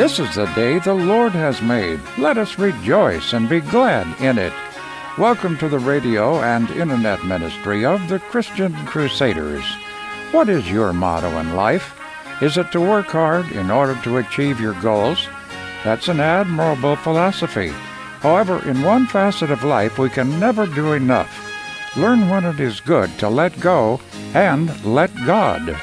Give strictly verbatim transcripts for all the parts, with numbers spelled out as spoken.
This is the day the Lord has made. Let us rejoice and be glad in it. Welcome to the radio and internet ministry of the Christian Crusaders. What is your motto in life? Is it to work hard in order to achieve your goals? That's an admirable philosophy. However, in one facet of life, we can never do enough. Learn when it is good to let go and let God.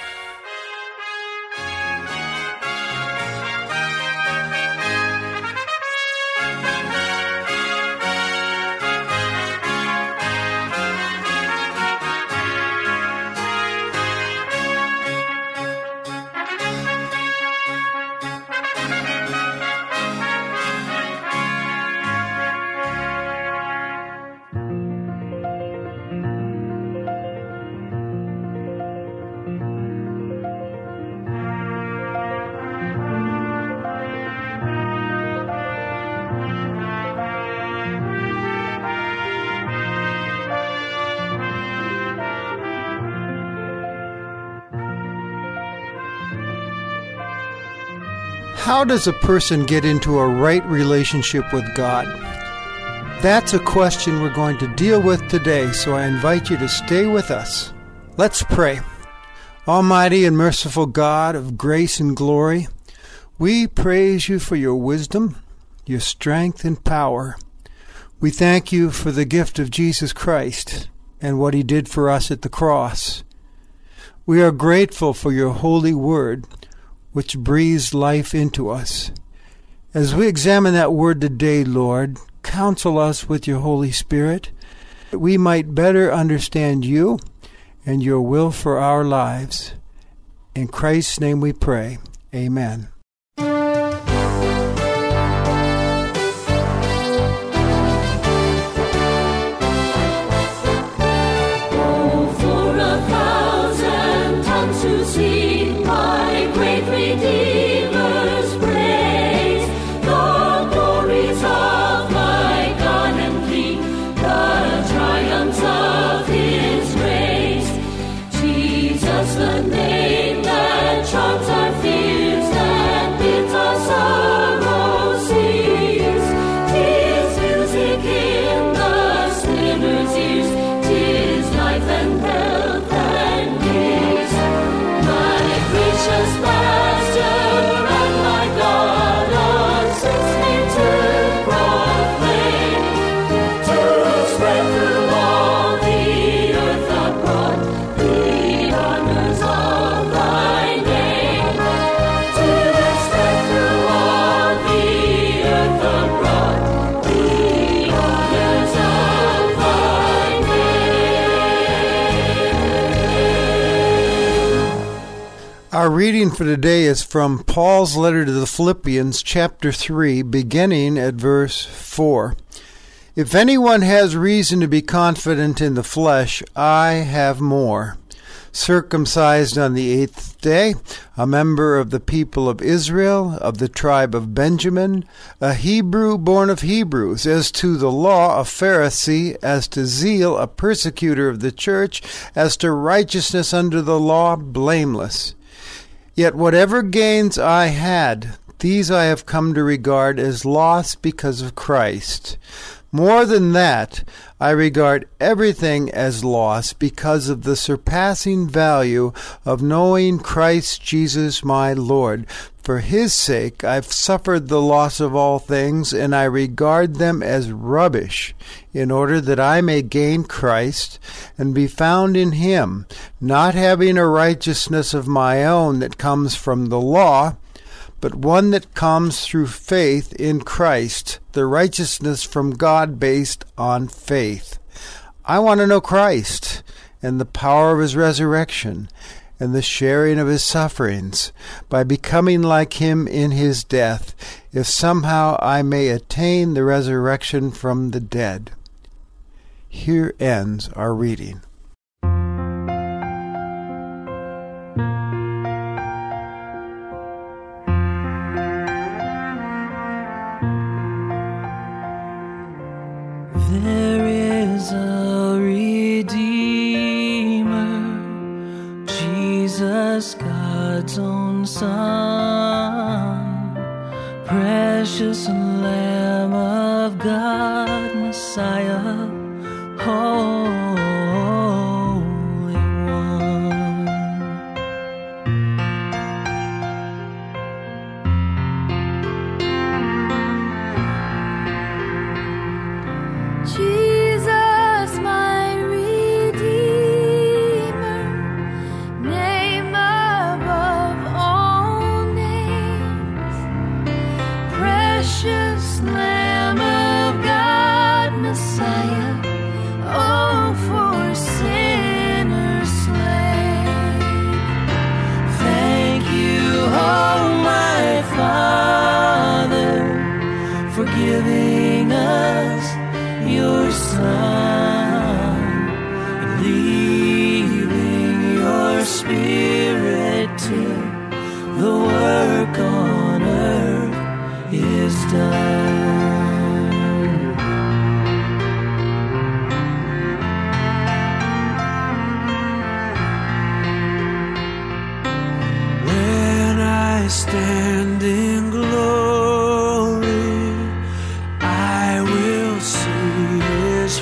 How does a person get into a right relationship with God? That's a question we're going to deal with today, so I invite you to stay with us. Let's pray. Almighty and merciful God of grace and glory, we praise you for your wisdom, your strength and power. We thank you for the gift of Jesus Christ and what he did for us at the cross. We are grateful for your holy word, which breathes life into us. As we examine that word today, Lord, counsel us with your Holy Spirit, that we might better understand you and your will for our lives. In Christ's name we pray. Amen. Our reading for today is from Paul's letter to the Philippians, chapter three, beginning at verse four. If anyone has reason to be confident in the flesh, I have more. Circumcised on the eighth day, a member of the people of Israel, of the tribe of Benjamin, a Hebrew born of Hebrews, as to the law a Pharisee, as to zeal a persecutor of the church, as to righteousness under the law blameless. Yet whatever gains I had, these I have come to regard as loss because of Christ. More than that, I regard everything as loss because of the surpassing value of knowing Christ Jesus my Lord. For his sake I've suffered the loss of all things, and I regard them as rubbish, in order that I may gain Christ and be found in him, not having a righteousness of my own that comes from the law, but one that comes through faith in Christ, the righteousness from God based on faith. I want to know Christ and the power of his resurrection and the sharing of his sufferings, by becoming like him in his death, if somehow I may attain the resurrection from the dead. Here ends our reading. There is a Redeemer, Jesus, God's own Son, precious Lamb of God, Messiah, Holy One. Jesus, my Redeemer, name above all names, precious Lamb of God, Messiah, oh, for sinners slain. Thank you, oh my Father, for giving us your Son and leaving your Spirit till the work on earth is done. When I stand in glory, I will see His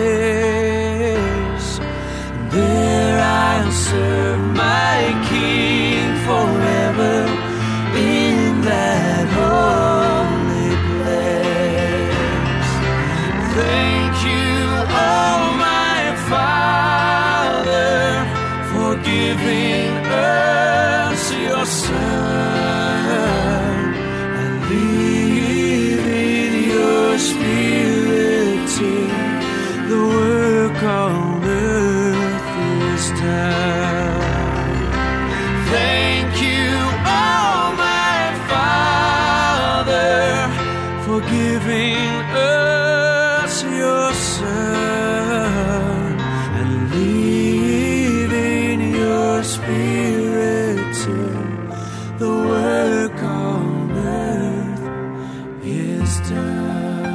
face. There I'll serve my King forever in that holy place. Thank you, oh my Father, for giving us your Son and leaving your Spirit till the work on earth is done. Thank you, oh my Father, for giving us your Son and leaving your Spirit till the work on earth is done.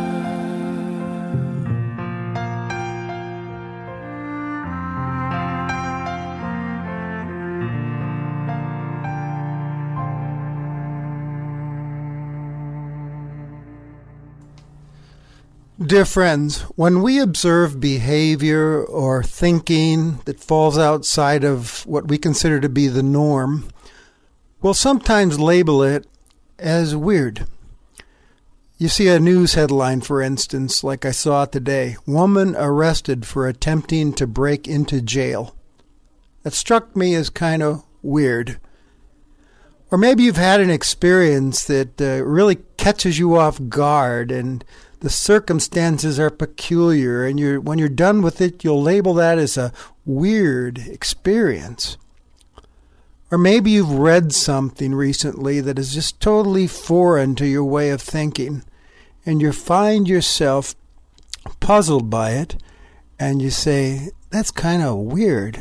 Dear friends, when we observe behavior or thinking that falls outside of what we consider to be the norm, we'll sometimes label it as weird. You see a news headline, for instance, like I saw today, woman arrested for attempting to break into jail. That struck me as kind of weird. Or maybe you've had an experience that uh, really catches you off guard and the circumstances are peculiar, and you're when you're done with it, you'll label that as a weird experience. Or maybe you've read something recently that is just totally foreign to your way of thinking, and you find yourself puzzled by it, and you say, that's kind of weird.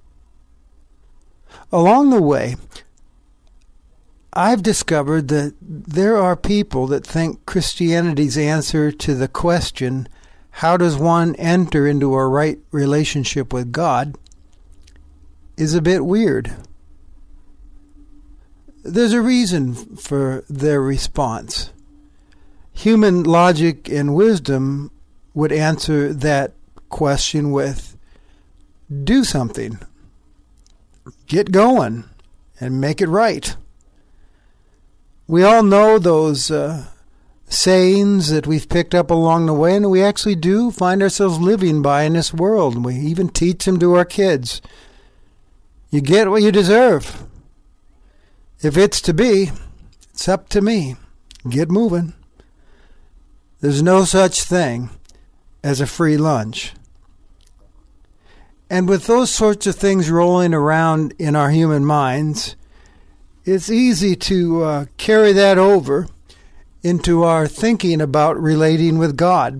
Along the way, I've discovered that there are people that think Christianity's answer to the question, how does one enter into a right relationship with God, is a bit weird. There's a reason for their response. Human logic and wisdom would answer that question with, do something. Get going and make it right. We all know those uh, sayings that we've picked up along the way, and we actually do find ourselves living by in this world. We even teach them to our kids. You get what you deserve. If it's to be, it's up to me. Get moving. There's no such thing as a free lunch. And with those sorts of things rolling around in our human minds, it's easy to uh, carry that over into our thinking about relating with God.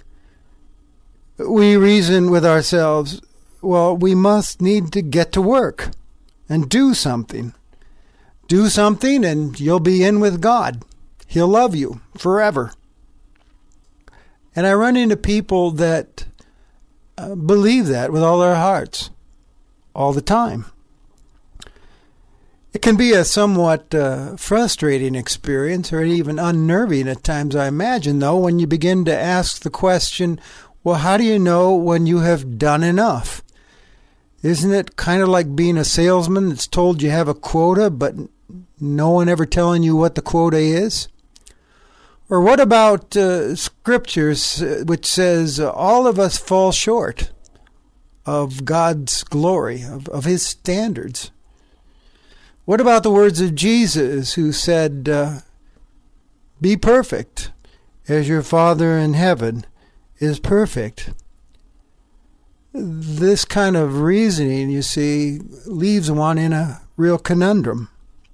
We reason with ourselves, well, we must need to get to work and do something. Do something and you'll be in with God. He'll love you forever. And I run into people that uh, believe that with all their hearts all the time. It can be a somewhat uh, frustrating experience, or even unnerving at times, I imagine, though, when you begin to ask the question, well, how do you know when you have done enough? Isn't it kind of like being a salesman that's told you have a quota, but no one ever telling you what the quota is? Or what about uh, scriptures which says uh, all of us fall short of God's glory, of, of his standards? What about the words of Jesus, who said, uh, be perfect as your Father in heaven is perfect? This kind of reasoning, you see, leaves one in a real conundrum.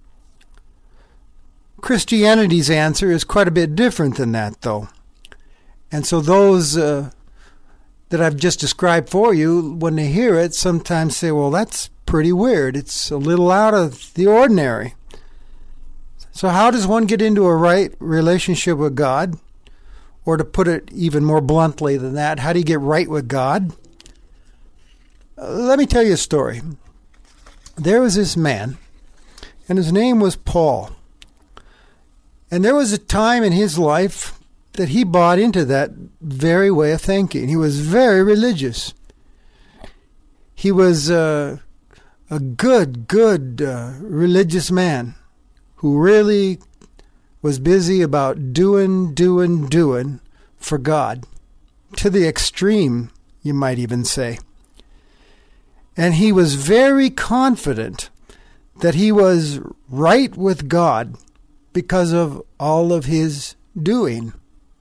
Christianity's answer is quite a bit different than that, though. And so those uh, that I've just described for you, when they hear it, sometimes say, well, that's pretty weird. It's a little out of the ordinary. So how does one get into a right relationship with God? Or to put it even more bluntly than that, how do you get right with God? Uh, let me tell you a story. There was this man, and his name was Paul. And there was a time in his life that he bought into that very way of thinking. He was very religious. He was uh, a good, good uh, religious man who really was busy about doing, doing, doing for God. To the extreme, you might even say. And he was very confident that he was right with God because of all of his doing.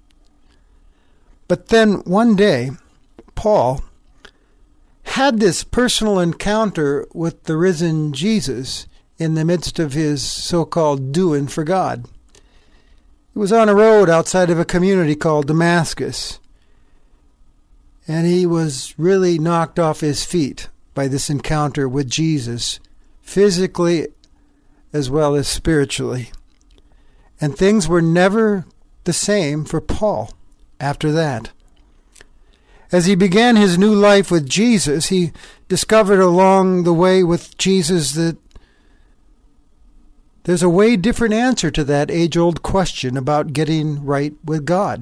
But then one day, Paul had this personal encounter with the risen Jesus in the midst of his so-called doing for God. He was on a road outside of a community called Damascus, and he was really knocked off his feet by this encounter with Jesus, physically as well as spiritually. And things were never the same for Paul after that. As he began his new life with Jesus, he discovered along the way with Jesus that there's a way different answer to that age-old question about getting right with God.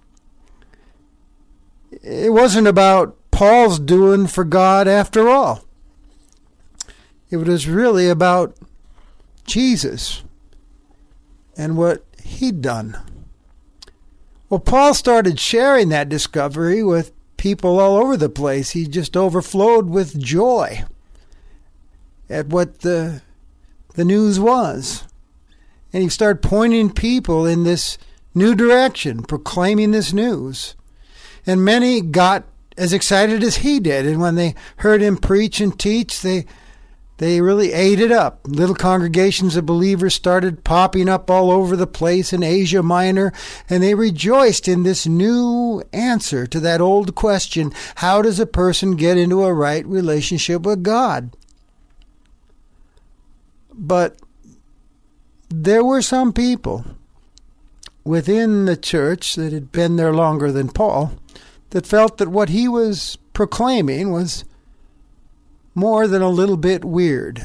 It wasn't about Paul's doing for God after all. It was really about Jesus and what he'd done. Well, Paul started sharing that discovery with people all over the place. He just overflowed with joy at what the the news was. And he started pointing people in this new direction, proclaiming this news. And many got as excited as he did. And when they heard him preach and teach, they they really ate it up. Little congregations of believers started popping up all over the place in Asia Minor, and they rejoiced in this new answer to that old question, how does a person get into a right relationship with God? But there were some people within the church that had been there longer than Paul that felt that what he was proclaiming was more than a little bit weird,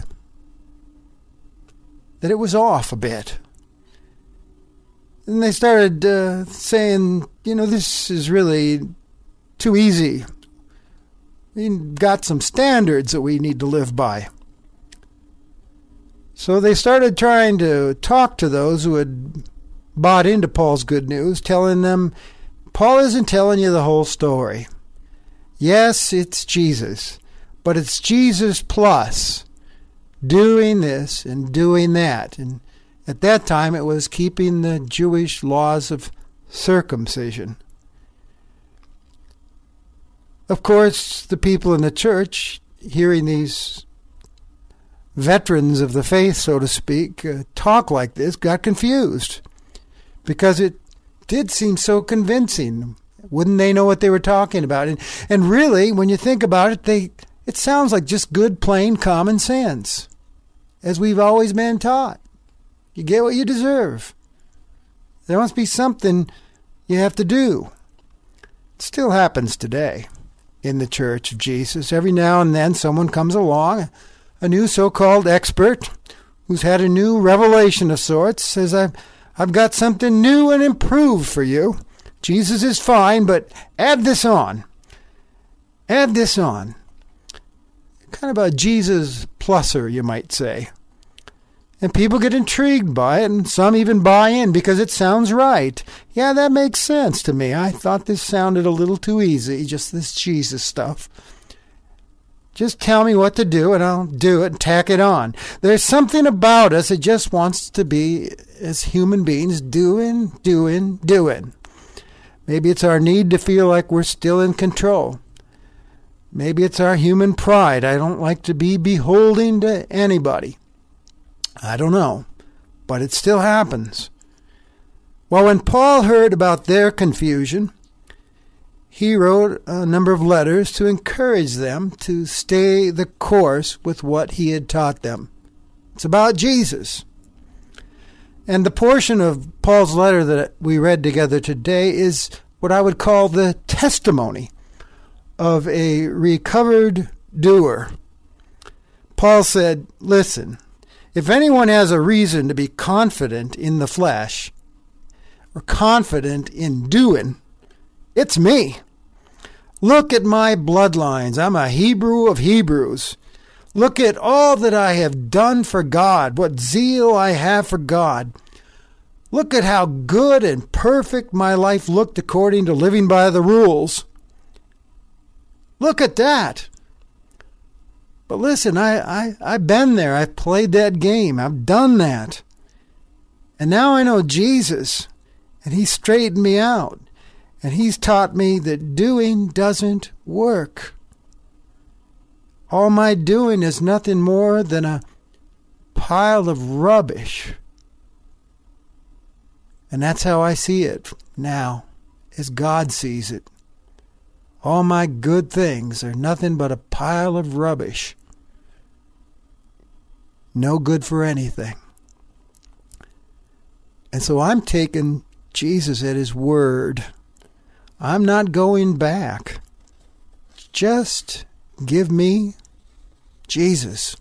that it was off a bit. And they started uh, saying, you know, this is really too easy. We've got some standards that we need to live by. So they started trying to talk to those who had bought into Paul's good news, telling them, Paul isn't telling you the whole story. Yes, it's Jesus, but it's Jesus plus doing this and doing that. And at that time, it was keeping the Jewish laws of circumcision. Of course, the people in the church, hearing these veterans of the faith, so to speak, uh, talk like this, got confused because it did seem so convincing. Wouldn't they know what they were talking about? And and really, when you think about it, they it sounds like just good, plain, common sense, as we've always been taught. You get what you deserve. There must be something you have to do. It still happens today in the Church of Jesus. Every now and then someone comes along, a new so-called expert, who's had a new revelation of sorts, says, I've, I've got something new and improved for you. Jesus is fine, but add this on. Add this on. Kind of a Jesus pluser, you might say. And people get intrigued by it, and some even buy in because it sounds right. Yeah, that makes sense to me. I thought this sounded a little too easy, just this Jesus stuff. Just tell me what to do, and I'll do it and tack it on. There's something about us that just wants to be, as human beings, doing, doing, doing. Maybe it's our need to feel like we're still in control. Maybe it's our human pride. I don't like to be beholden to anybody. I don't know, but it still happens. Well, when Paul heard about their confusion, he wrote a number of letters to encourage them to stay the course with what he had taught them. It's about Jesus. And the portion of Paul's letter that we read together today is what I would call the testimony of a recovered doer. Paul said, listen, if anyone has a reason to be confident in the flesh or confident in doing, it's me. Look at my bloodlines. I'm a Hebrew of Hebrews. Look at all that I have done for God, what zeal I have for God. Look at how good and perfect my life looked according to living by the rules. Look at that. But listen, I, I, I've been there. I've played that game. I've done that. And now I know Jesus, and He straightened me out. And He's taught me that doing doesn't work. All my doing is nothing more than a pile of rubbish. And that's how I see it now, as God sees it. All my good things are nothing but a pile of rubbish. No good for anything. And so I'm taking Jesus at His word. I'm not going back. Just give me Jesus.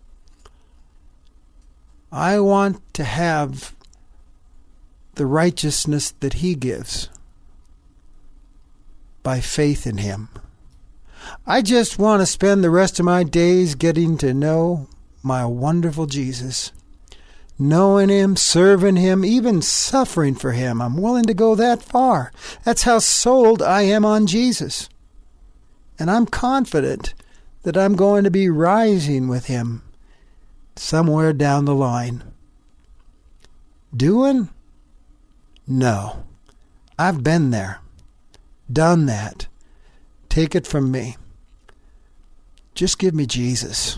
I want to have the righteousness that He gives by faith in Him. I just want to spend the rest of my days getting to know my wonderful Jesus. Knowing Him, serving Him, even suffering for Him. I'm willing to go that far. That's how sold I am on Jesus. And I'm confident that I'm going to be rising with Him somewhere down the line. Doing? No. I've been there. Done that. Take it from me. Just give me Jesus.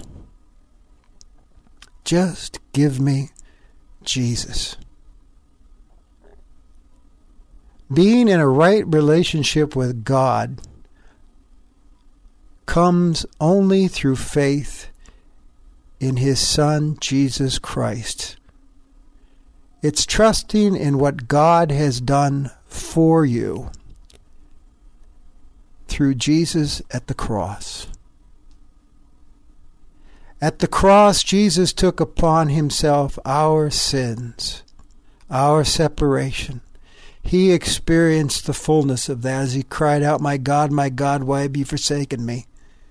Just give me Jesus. Being in a right relationship with God comes only through faith in His Son, Jesus Christ. It's trusting in what God has done for you through Jesus at the cross. At the cross, Jesus took upon Himself our sins, our separation. He experienced the fullness of that as He cried out, "My God, my God, why have you forsaken me?"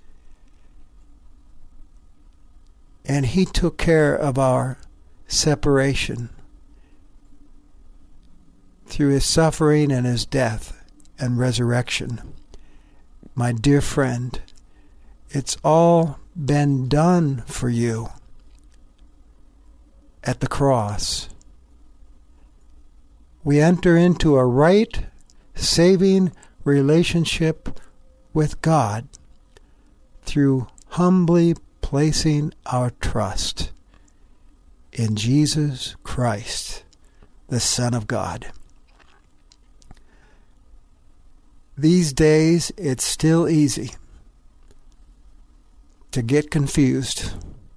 And He took care of our separation through His suffering and His death and resurrection. My dear friend, it's all been done for you at the cross. We enter into a right, saving relationship with God through humbly placing our trust in Jesus Christ, the Son of God. These days, it's still easy to get confused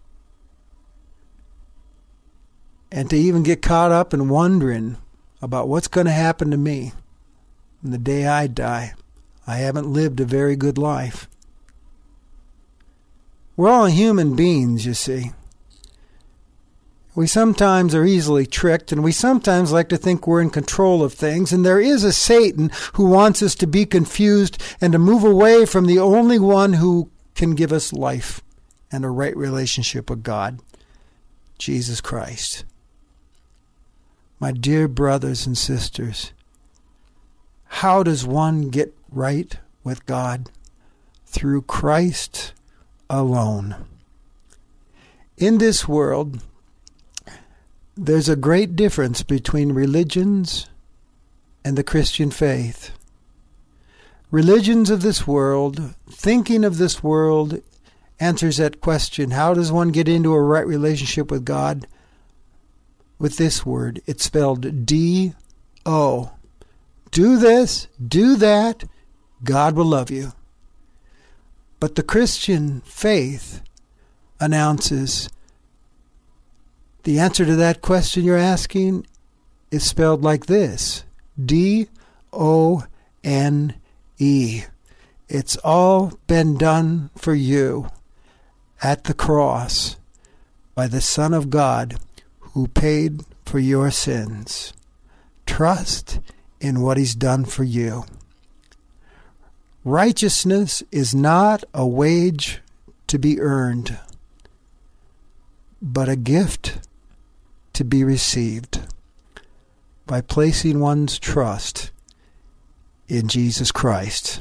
and to even get caught up in wondering about what's going to happen to me on the day I die. I haven't lived a very good life. We're all human beings, you see. We sometimes are easily tricked, and we sometimes like to think we're in control of things. And there is a Satan who wants us to be confused and to move away from the only one who can give us life and a right relationship with God, Jesus Christ. My dear brothers and sisters, how does one get right with God? Through Christ alone. In this world, there's a great difference between religions and the Christian faith. Religions of this world, thinking of this world, answers that question, how does one get into a right relationship with God? With this word. It's spelled D O. Do this, do that, God will love you. But the Christian faith announces the answer to that question you're asking is spelled like this. D O N E. It's all been done for you at the cross by the Son of God who paid for your sins. Trust in what He's done for you. Righteousness is not a wage to be earned, but a gift to be received by placing one's trust in Jesus Christ.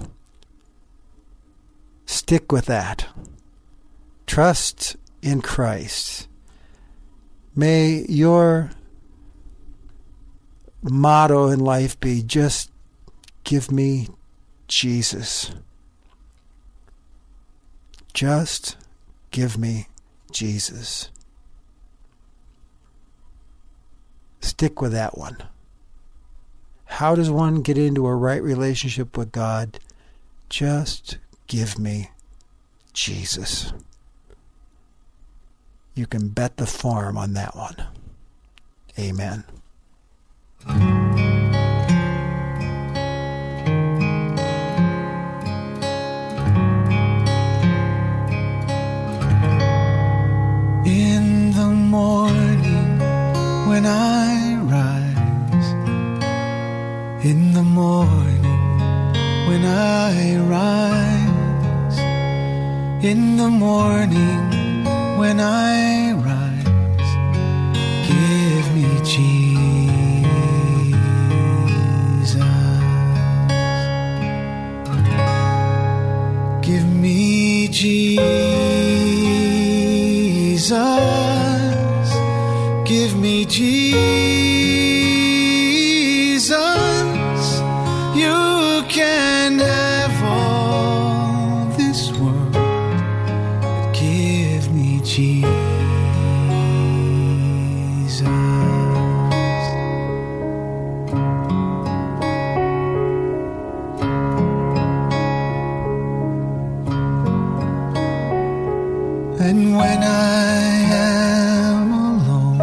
Stick with that. Trust in Christ. May your motto in life be, just give me Jesus. Just give me Jesus. Stick with that one. How does one get into a right relationship with God? Just give me Jesus. You can bet the farm on that one. Amen. In the morning when I rise, in the morning when I rise, in the morning when I rise, give me Jesus, give me Jesus, give me Jesus, you can have all this world, but give me Jesus. And when I am alone,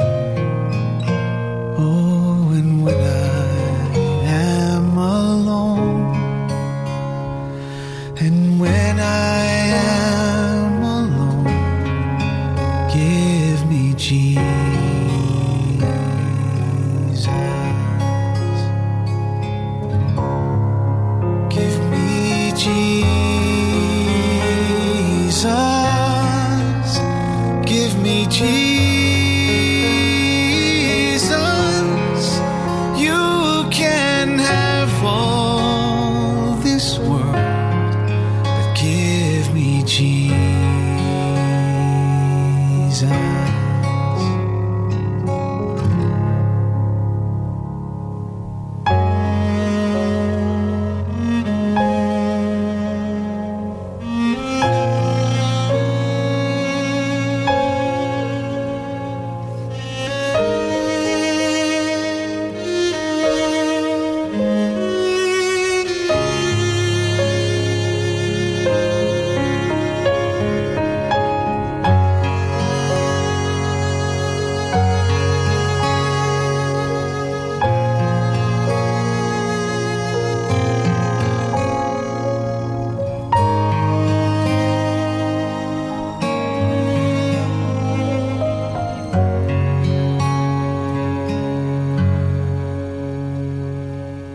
oh, and when I am alone,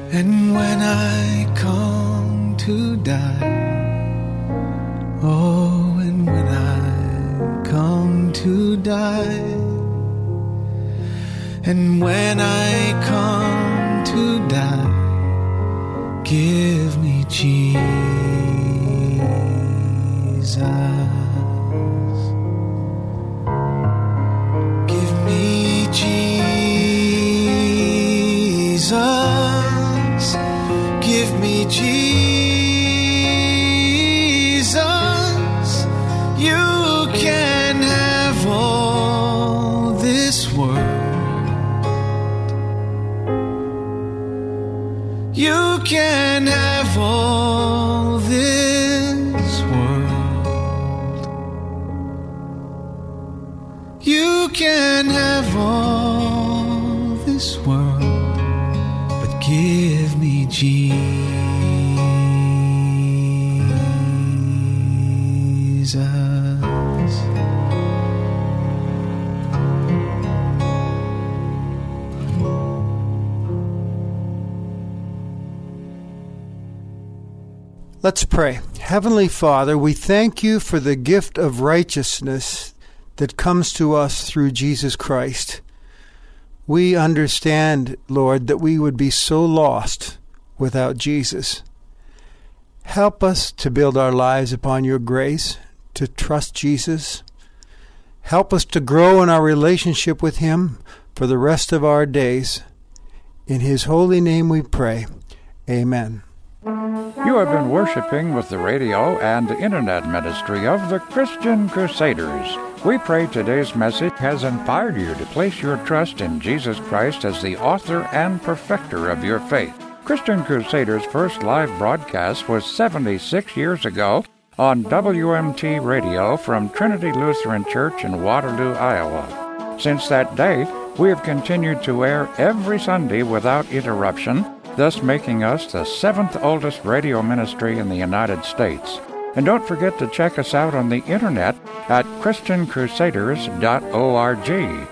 And when I come to die, oh, and when I come to die, and when I come to die, give me Jesus. Give me Jesus. Give me Jesus. You can have all this world. You can have all this world. You can have all this world, but give me Jesus. Let's pray. Heavenly Father, we thank you for the gift of righteousness that comes to us through Jesus Christ. We understand, Lord, that we would be so lost without Jesus. Help us to build our lives upon your grace, to trust Jesus. Help us to grow in our relationship with him for the rest of our days. In his holy name we pray. Amen. You have been worshiping with the radio and internet ministry of the Christian Crusaders. We pray today's message has inspired you to place your trust in Jesus Christ as the author and perfecter of your faith. Christian Crusaders' first live broadcast was seventy-six years ago on W M T Radio from Trinity Lutheran Church in Waterloo, Iowa. Since that day, we have continued to air every Sunday without interruption, thus making us the seventh oldest radio ministry in the United States. And don't forget to check us out on the internet at Christian Crusaders dot org.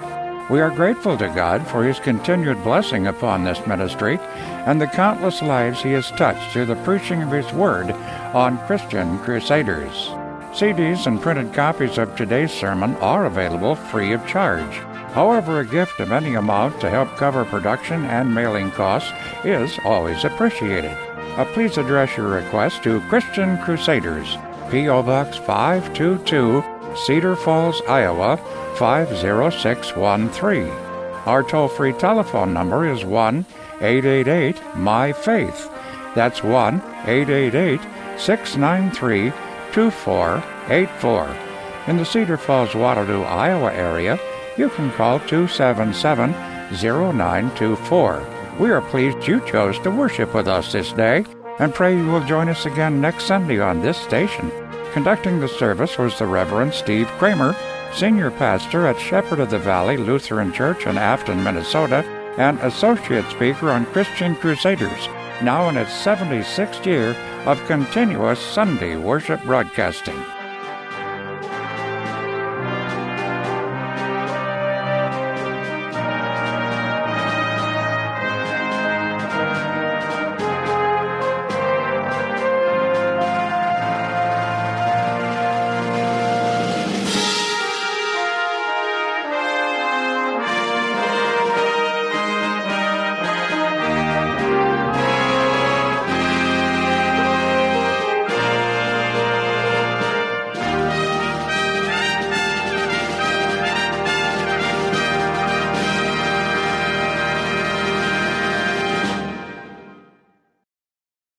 We are grateful to God for his continued blessing upon this ministry and the countless lives he has touched through the preaching of his word on Christian Crusaders. C Ds and printed copies of today's sermon are available free of charge. However, a gift of any amount to help cover production and mailing costs is always appreciated. Uh, please address your request to Christian Crusaders, P O. Box five two two, Cedar Falls, Iowa, five zero six one three. Our toll-free telephone number is one eight eight eight, M Y FAITH. That's one eight eight eight, six nine three, two four eight four. In the Cedar Falls, Waterloo, Iowa area, you can call two seven seven, zero nine two four. We are pleased you chose to worship with us this day and pray you will join us again next Sunday on this station. Conducting the service was the Reverend Steve Kramer, Senior Pastor at Shepherd of the Valley Lutheran Church in Afton, Minnesota, and Associate Speaker on Christian Crusaders, now in its seventy-sixth year of continuous Sunday worship broadcasting.